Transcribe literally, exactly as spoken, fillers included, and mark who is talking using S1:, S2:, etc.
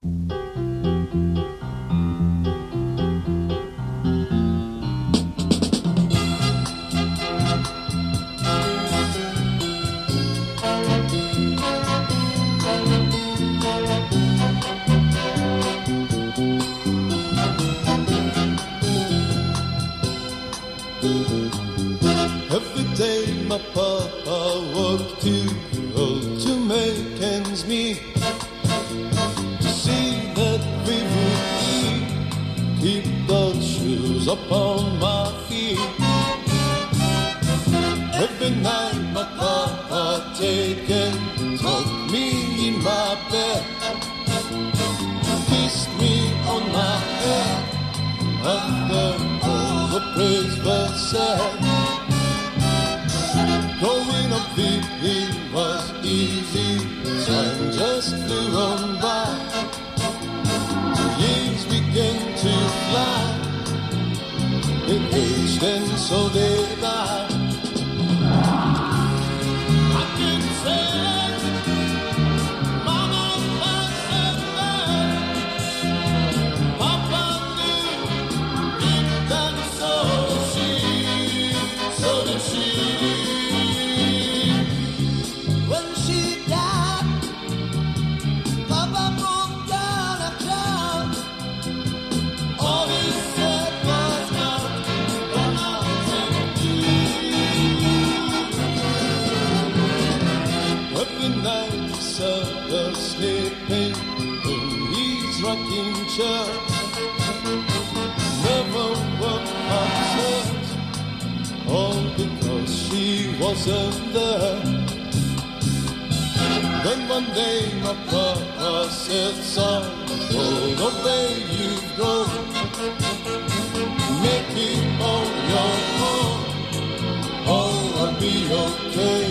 S1: Every day my papa worked too hard to make ends meet, to see that we would eat, keep the shoes upon my feet. Every night my papa take and tuck me in my bed, kissed me on my head after all the praise was said. Growing up with him was easy, time just flew on by. The years began to fly, they aged and so did I. I can say Mama was a man, Papa knew deep down, so did she, so did she. Sleeping in his rocking chair, never woke upset, all because she wasn't there. Then one day my papa said, son, go the way you go, make it on your own, all will be okay.